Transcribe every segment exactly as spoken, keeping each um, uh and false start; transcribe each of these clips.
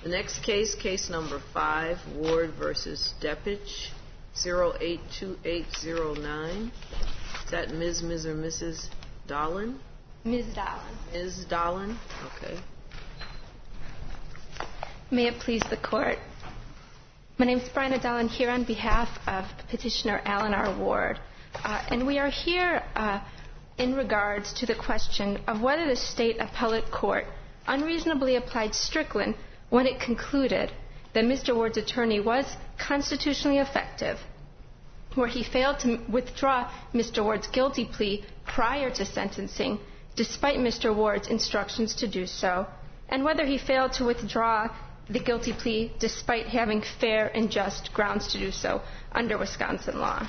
The next case, case number five, Ward versus Deppich, zero eight two eight zero nine. Is that Miz Miz or Missus Dolan? Miz Dolan. Miz Dolan, okay. May it please the Court. My name is Bryna Dolan, here on behalf of Petitioner Alan R. Ward. Uh, and we are here uh, in regards to the question of whether the State Appellate Court unreasonably applied Strickland when it concluded that Mister Ward's attorney was constitutionally effective, where he failed to withdraw Mister Ward's guilty plea prior to sentencing, despite Mister Ward's instructions to do so, and whether he failed to withdraw the guilty plea despite having fair and just grounds to do so under Wisconsin law.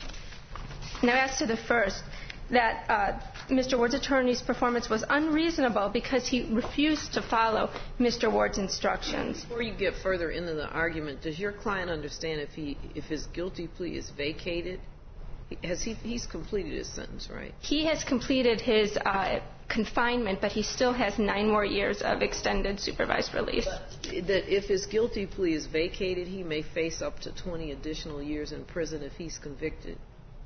Now, as to the first, that uh, Mister Ward's attorney's performance was unreasonable because he refused to follow Mister Ward's instructions. Before you get further into the argument, does your client understand if he if his guilty plea is vacated? Has he he's completed his sentence, right? He has completed his uh, confinement, but he still has nine more years of extended supervised release. But that if his guilty plea is vacated, he may face up to twenty additional years in prison if he's convicted.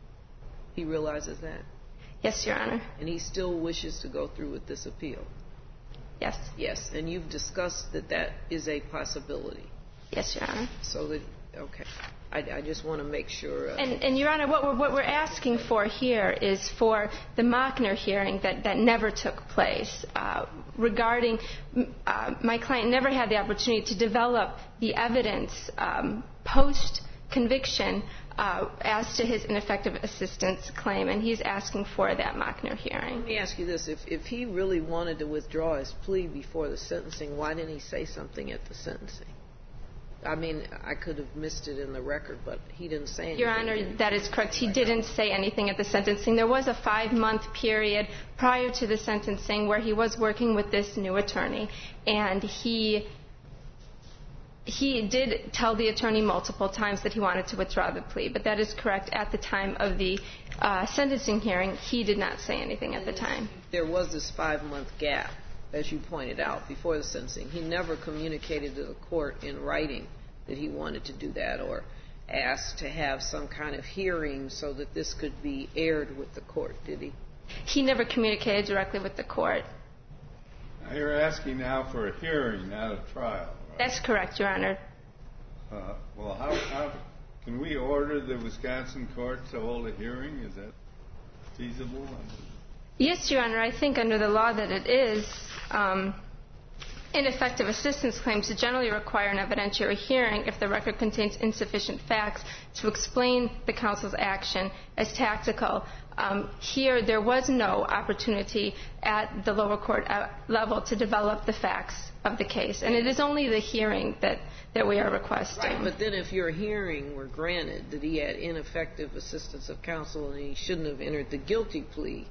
He realizes that? Yes, Your Honor. And he still wishes to go through with this appeal? Yes. Yes, and you've discussed that that is a possibility. Yes, Your Honor. So that, okay. I, I just want to make sure. Uh, and, and, Your Honor, what we're, what we're asking for here is for the Mockner hearing that, that never took place. Uh, regarding, uh, my client never had the opportunity to develop the evidence um, post-conviction uh, as to his ineffective assistance claim, and he's asking for that Mockner hearing. Let me ask you this. If, if he really wanted to withdraw his plea before the sentencing, why didn't he say something at the sentencing? I mean, I could have missed it in the record, but he didn't say anything. Your Honor, that is correct. He didn't say anything at the sentencing. There was a five-month period prior to the sentencing where he was working with this new attorney, and he he did tell the attorney multiple times that he wanted to withdraw the plea, but that is correct. At the time of the uh, sentencing hearing, he did not say anything at the time. There was this five-month gap, as you pointed out, before the sentencing. He never communicated to the court in writing that he wanted to do that or asked to have some kind of hearing so that this could be aired with the court, did he? He never communicated directly with the court. Now you're asking now for a hearing, not a trial, right? That's correct, Your Honor. Uh, well, how, how can we order the Wisconsin court to hold a hearing? Is that feasible? Yes, Your Honor. I think under the law that it is, um, ineffective assistance claims generally require an evidentiary hearing if the record contains insufficient facts to explain the counsel's action as tactical. Um, here, there was no opportunity at the lower court level to develop the facts of the case, and it is only the hearing that, that we are requesting. Right, but then if your hearing were granted that he had ineffective assistance of counsel and he shouldn't have entered the guilty plea,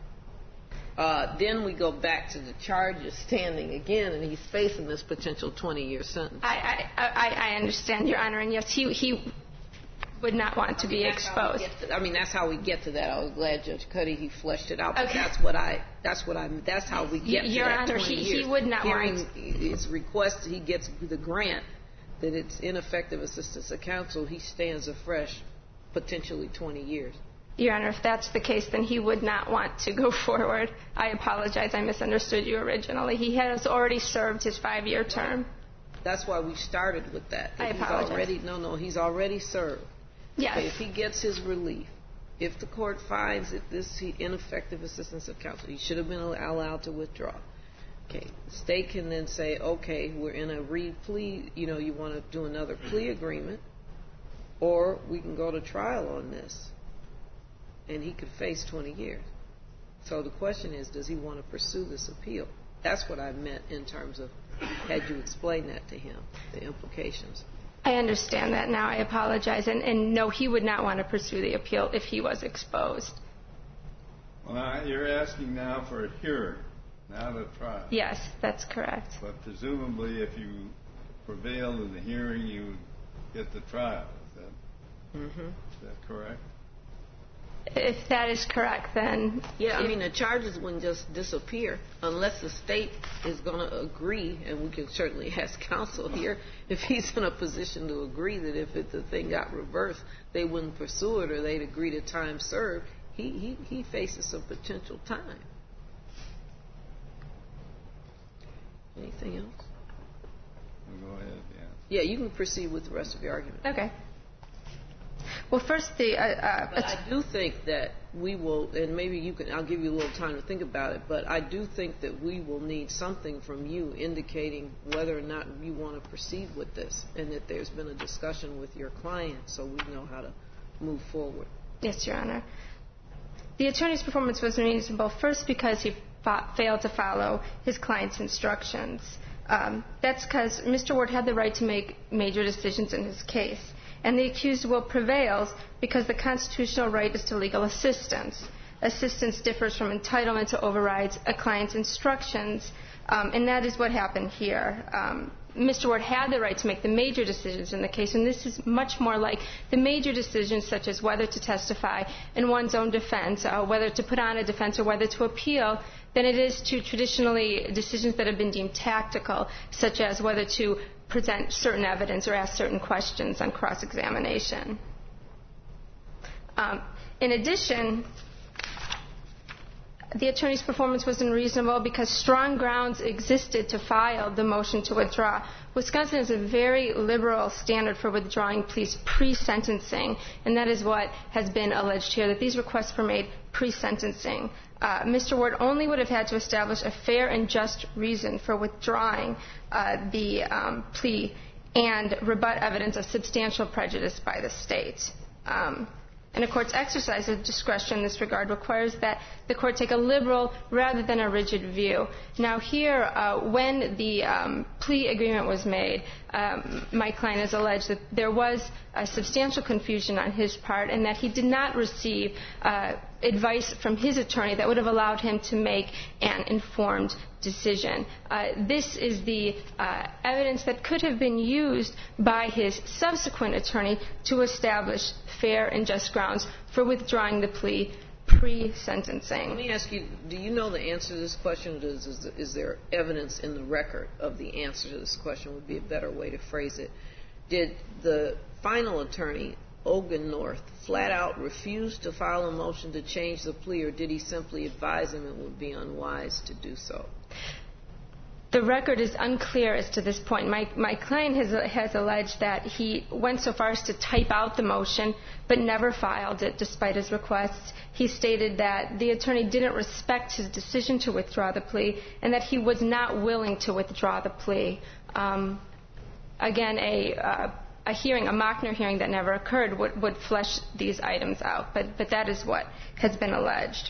Uh, then we go back to the charges standing again, and he's facing this potential twenty-year sentence. I, I, I, I understand, Your Honor, and yes, he, he would not want to be exposed. To, I mean, that's how we get to that. I was glad Judge Cuddy, he fleshed it out. Okay. But that's what I. That's what I. That's how we get Your to that Honor, twenty he, years. he would not Hearing want. His request, he gets the grant that it's ineffective assistance of counsel. He stands afresh, potentially twenty years. Your Honor, if that's the case, then he would not want to go forward. I apologize. I misunderstood you originally. He has already served his five-year term. That's why we started with that. I he's apologize. Already, no, no, he's already served. Yes. Okay, if he gets his relief, if the court finds that this ineffective assistance of counsel, he should have been allowed to withdraw. Okay, the state can then say, okay, we're in a re-plea, you know, you want to do another plea agreement, or we can go to trial on this. And he could face twenty years. So the question is, does he want to pursue this appeal? That's what I meant in terms of, had you explained that to him, the implications. I understand that now. I apologize. And, and no, he would not want to pursue the appeal if he was exposed. Well, you're asking now for a hearing, not a trial. Yes, that's correct. But presumably if you prevail in the hearing, you get the trial. Is that, mm-hmm. is that correct? If that is correct, then... Yeah, I mean, the charges wouldn't just disappear unless the state is going to agree, and we can certainly ask counsel here, if he's in a position to agree that if it, the thing got reversed, they wouldn't pursue it or they'd agree to time served, he, he, he faces some potential time. Anything else? Go ahead, yeah. Yeah, you can proceed with the rest of your argument. Okay. Well, first, the... Uh, uh, but I do think that we will, and maybe you can, I'll give you a little time to think about it, but I do think that we will need something from you indicating whether or not you want to proceed with this, and that there's been a discussion with your client so we know how to move forward. Yes, Your Honor. The attorney's performance was reasonable, first because he fa- failed to follow his client's instructions. Um, that's because Mister Ward had the right to make major decisions in his case. And the accused will prevail because the constitutional right is to legal assistance. Assistance differs from entitlement to override a client's instructions, um, and that is what happened here. Um, Mister Ward had the right to make the major decisions in the case, and this is much more like the major decisions such as whether to testify in one's own defense, uh, whether to put on a defense, or whether to appeal, than it is to traditionally decisions that have been deemed tactical, such as whether to present certain evidence or ask certain questions on cross-examination. Um, in addition, the attorney's performance was unreasonable because strong grounds existed to file the motion to withdraw. Wisconsin has a very liberal standard for withdrawing pleas pre-sentencing, and that is what has been alleged here, that these requests were made pre-sentencing. Uh, Mister Ward only would have had to establish a fair and just reason for withdrawing uh, the um, plea and rebut evidence of substantial prejudice by the state. Um, and a court's exercise of discretion in this regard requires that the court take a liberal rather than a rigid view. Now here, uh, when the um, plea agreement was made, um, my client has alleged that there was a substantial confusion on his part and that he did not receive uh, advice from his attorney that would have allowed him to make an informed decision. Uh, this is the uh, evidence that could have been used by his subsequent attorney to establish fair and just grounds for withdrawing the plea pre-sentencing. Let me ask you, do you know the answer to this question? Is, is, is there evidence in the record of the answer to this question would be a better way to phrase it? Did the final attorney, Ogun North, flat out refuse to file a motion to change the plea, or did he simply advise him it would be unwise to do so? The record is unclear as to this point. My, my client has, has alleged that he went so far as to type out the motion but never filed it despite his requests. He stated that the attorney didn't respect his decision to withdraw the plea and that he was not willing to withdraw the plea. Um, again, a, uh, a hearing, a Mockner hearing that never occurred would, would flesh these items out, but, but that is what has been alleged.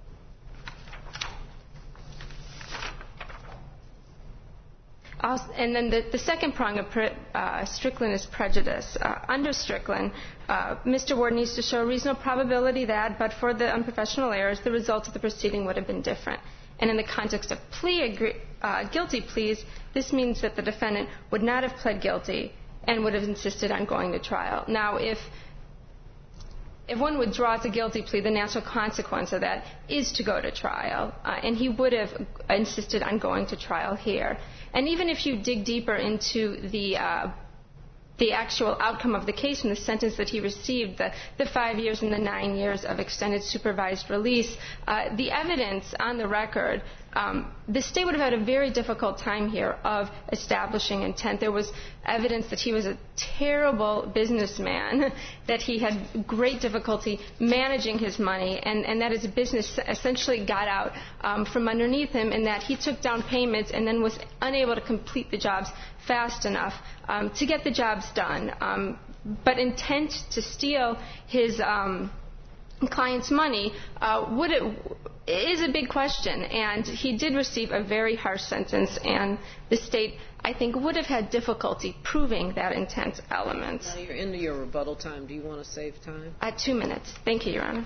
Also, and then the, the second prong of pre, uh, Strickland is prejudice. Uh, under Strickland, uh, Mister Ward needs to show a reasonable probability that, but for the unprofessional errors, the result of the proceeding would have been different. And in the context of plea agree, uh, guilty pleas, this means that the defendant would not have pled guilty and would have insisted on going to trial. Now, if If one withdraws a guilty plea, the natural consequence of that is to go to trial, uh, and he would have insisted on going to trial here. And even if you dig deeper into the uh, the actual outcome of the case and the sentence that he received, the, the five years and the nine years of extended supervised release, uh, the evidence on the record, um, the state would have had a very difficult time here of establishing intent. There was evidence that he was a terrible businessman, that he had great difficulty managing his money, and, and that his business essentially got out um, from underneath him, and that he took down payments and then was unable to complete the jobs fast enough um, to get the jobs done. Um, but intent to steal his um, client's money uh, would it, is a big question, and he did receive a very harsh sentence, and the state, I think, would have had difficulty proving that intent element. Now you're into your rebuttal time. Do you want to save time? Uh, two minutes. Thank you, Your Honor.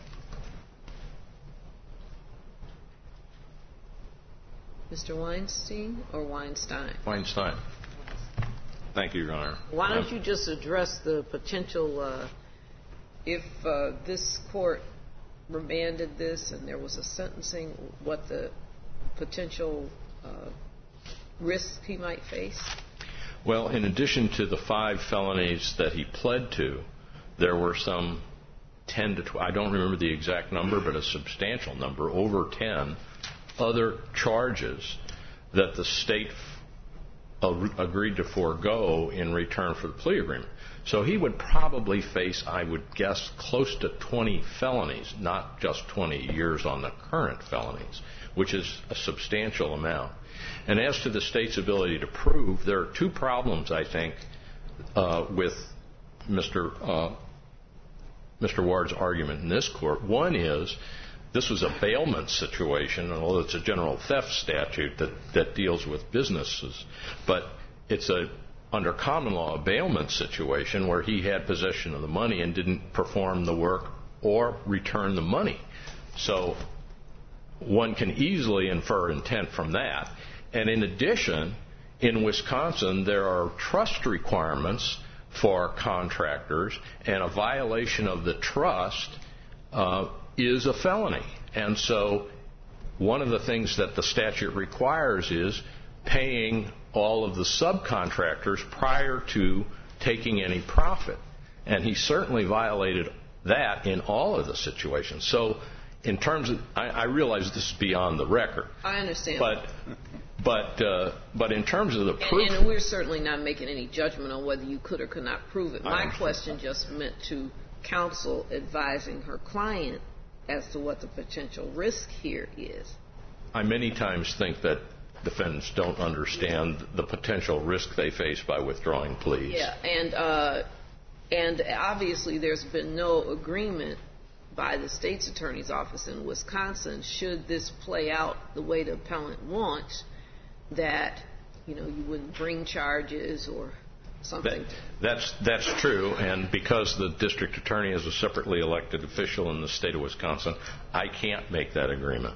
Mister Weinstein or Weinstein? Weinstein. Thank you, Your Honor. Why don't you just address the potential uh, if uh, this court remanded this and there was a sentencing, what the potential uh, risks he might face? Well, in addition to the five felonies that he pled to, there were some ten to twelve, I don't remember the exact number, but a substantial number, over ten, other charges that the state f- agreed to forego in return for the plea agreement. So he would probably face, I would guess, close to twenty felonies, not just twenty years on the current felonies, which is a substantial amount. And as to the state's ability to prove, there are two problems, I think, uh, with Mister Uh, Mister Ward's argument in this court. One is this was a bailment situation, although it's a general theft statute that, that deals with businesses. But it's a, under common law, a bailment situation where he had possession of the money and didn't perform the work or return the money. So one can easily infer intent from that. And in addition, in Wisconsin, there are trust requirements for contractors, and a violation of the trust uh, is a felony. And so one of the things that the statute requires is paying all of the subcontractors prior to taking any profit. And he certainly violated that in all of the situations. So in terms of, I, I realize this is beyond the record. I understand. But But uh, but in terms of the proof... And, and we're certainly not making any judgment on whether you could or could not prove it. My question just meant to counsel advising her client as to what the potential risk here is. I many times think that defendants don't understand the potential risk they face by withdrawing pleas. Yeah, and, uh, and obviously there's been no agreement by the state's attorney's office in Wisconsin, should this play out the way the appellant wants, that, you know, you wouldn't bring charges or something. That, that's that's true, and because the district attorney is a separately elected official in the state of Wisconsin, I can't make that agreement.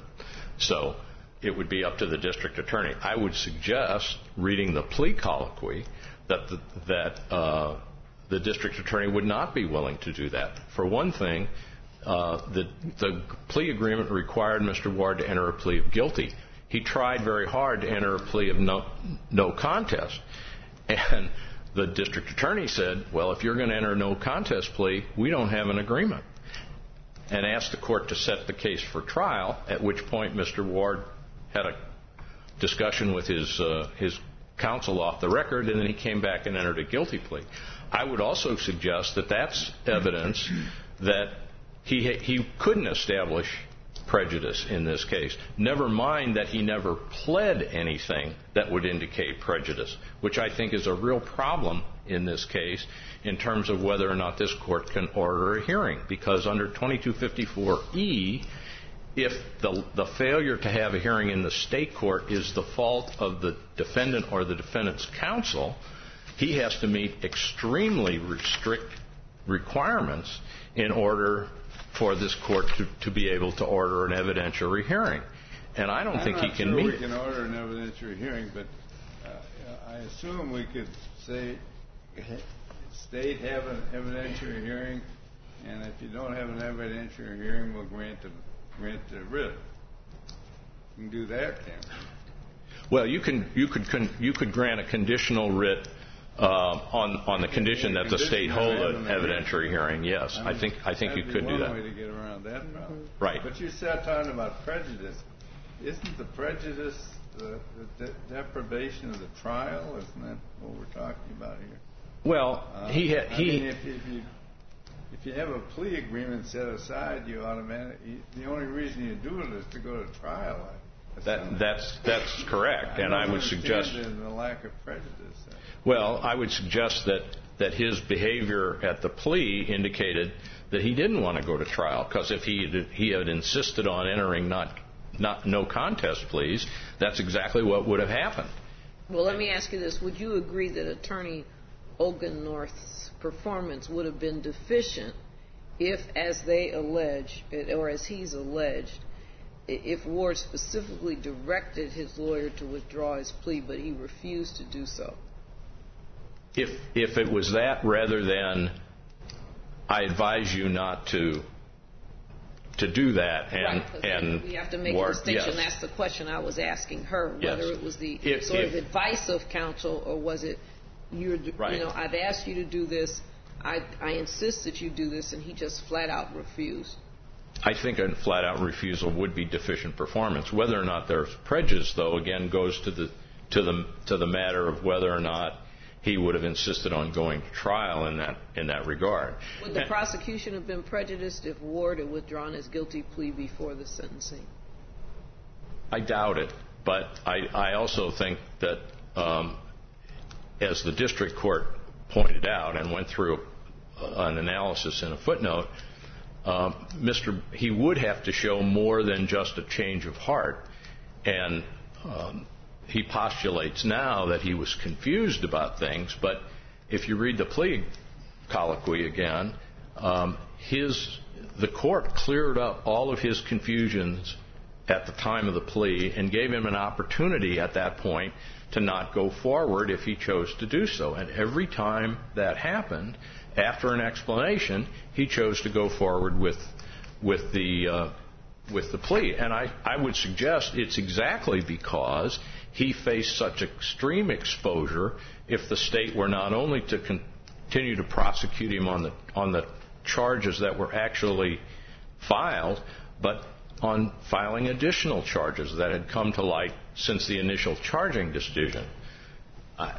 So it would be up to the district attorney. I would suggest, reading the plea colloquy, that the, that uh, the district attorney would not be willing to do that. For one thing, uh, the the plea agreement required Mister Ward to enter a plea of guilty. He tried very hard to enter a plea of no, no contest. And the district attorney said, well, if you're going to enter a no contest plea, we don't have an agreement. And asked the court to set the case for trial, at which point Mister Ward had a discussion with his, uh, his counsel off the record, and then he came back and entered a guilty plea. I would also suggest that that's evidence that he, he couldn't establish prejudice in this case. Never mind that he never pled anything that would indicate prejudice, which I think is a real problem in this case in terms of whether or not this court can order a hearing. Because under twenty-two fifty-four E, if the, the failure to have a hearing in the state court is the fault of the defendant or the defendant's counsel, he has to meet extremely strict requirements in order for this court to, to be able to order an evidentiary hearing. And I don't I'm think he can sure meet... we can order an evidentiary hearing, but uh, I assume we could say, state have an evidentiary hearing, and if you don't have an evidentiary hearing, we'll grant the, grant the writ. You can do that, can't we? Well, you can you could con, you could grant a conditional writ uh, on on the condition that the state hold an evidentiary hearing. Yes, I, mean, I think I think you could do that. That'd be one way to get around that problem. Right. But you start talking about prejudice. Isn't the prejudice the, the de- deprivation of the trial? Isn't that what we're talking about here? Well, uh, he ha- he. I mean, if, if you if you have a plea agreement set aside, you automatically the only reason you do it is to go to trial. That, that's that's correct, and I would suggest the lack of prejudice. Well, I would suggest that, that his behavior at the plea indicated that he didn't want to go to trial, because if he had, he had insisted on entering not not no contest pleas, that's exactly what would have happened. Well, let me ask you this: would you agree that Attorney Ogennorth's performance would have been deficient if, as they allege, or as he's alleged, if Ward specifically directed his lawyer to withdraw his plea, but he refused to do so? If if it was that rather than I advise you not to to do that. And, right, and we have to make war- a distinction. yes. That's the question I was asking her, whether Yes. it was the If- sort if- of advice of counsel or was it, you're, Right. you know, I've asked you to do this, I, I insist that you do this, and he just flat out refused. I think a flat-out refusal would be deficient performance. Whether or not there's prejudice, though, again goes to the to the to the matter of whether or not he would have insisted on going to trial in that in that regard. Would the And- prosecution have been prejudiced if Ward had withdrawn his guilty plea before the sentencing? I doubt it, but I, I also think that, um, as the district court pointed out and went through an analysis in a footnote, um, Mister he would have to show more than just a change of heart, and um, he postulates now that he was confused about things, but if you read the plea colloquy again, um, his the court cleared up all of his confusions at the time of the plea and gave him an opportunity at that point to not go forward if he chose to do so. And every time that happened, after an explanation, he chose to go forward with with the uh, with the plea. And I, I would suggest it's exactly because he faced such extreme exposure if the state were not only to continue to prosecute him on the on the charges that were actually filed, but on filing additional charges that had come to light since the initial charging decision. Uh,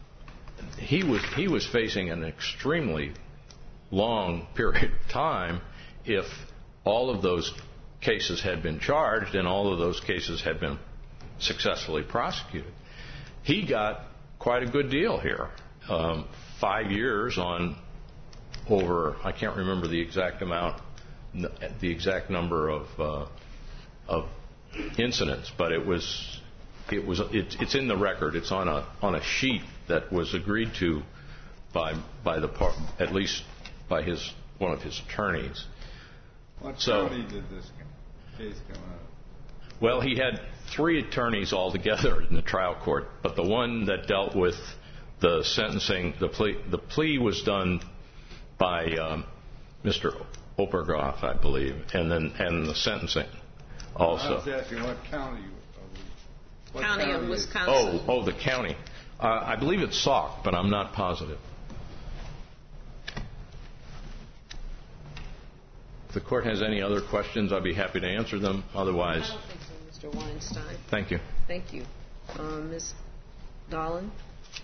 he was he was facing an extremely long period of time if all of those cases had been charged and all of those cases had been successfully prosecuted. He got quite a good deal here. Um, five years on over, I can't remember the exact amount, the exact number of uh, of incidents, but it was it was it, it's in the record. It's on a on a sheet that was agreed to by by the par- at least by his one of his attorneys. What So- county did this case come out of? Well, he had three attorneys altogether in the trial court, but the one that dealt with the sentencing, the plea, the plea was done by um, Mister Obergroff, I believe, and then and the sentencing also. I was asking what county. What County of is- Wisconsin. Oh, oh, the county. Uh, I believe it's Sauk, but I'm not positive. If the court has any other questions, I'd be happy to answer them. I Otherwise, don't think so, Mister Weinstein. thank you. Thank you. Uh, Miz Dolan?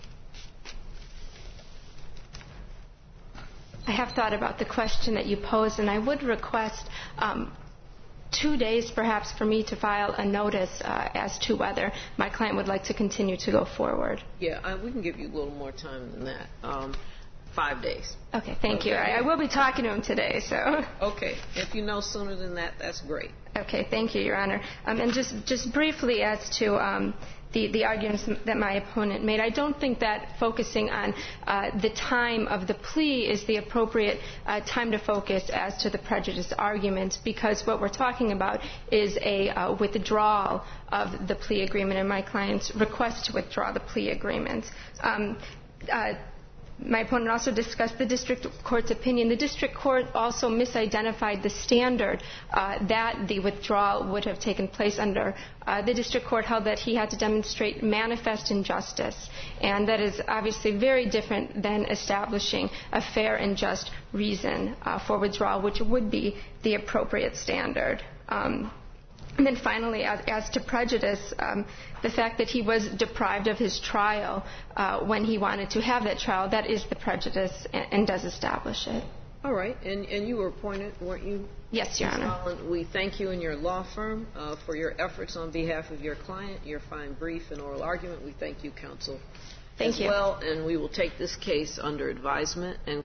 I have thought about the question that you posed, and I would request um, two days perhaps for me to file a notice uh, as to whether my client would like to continue to go forward. Yeah, I, we can give you a little more time than that. Um, five days. Okay, thank you. Okay. I, I will be talking to him today, so. Okay. If you know sooner than that, that's great. Okay, thank you, Your Honor. Um, and just, just briefly as to um, the, the arguments that my opponent made, I don't think that focusing on uh, the time of the plea is the appropriate uh, time to focus as to the prejudice argument, because what we're talking about is a uh, withdrawal of the plea agreement and my client's request to withdraw the plea agreement. Um, uh, My opponent also discussed the district court's opinion. The district court also misidentified the standard uh, that the withdrawal would have taken place under. Uh, the district court held that he had to demonstrate manifest injustice, and that is obviously very different than establishing a fair and just reason uh, for withdrawal, which would be the appropriate standard. Um, And then finally, as, as to prejudice, um, the fact that he was deprived of his trial uh, when he wanted to have that trial, that is the prejudice and, and does establish it. All right. And, and you were appointed, weren't you? Yes, Your Miz Honor. Holland? We thank you and your law firm uh, for your efforts on behalf of your client, your fine brief and oral argument. We thank you, counsel, Thank as you. well. And we will take this case under advisement and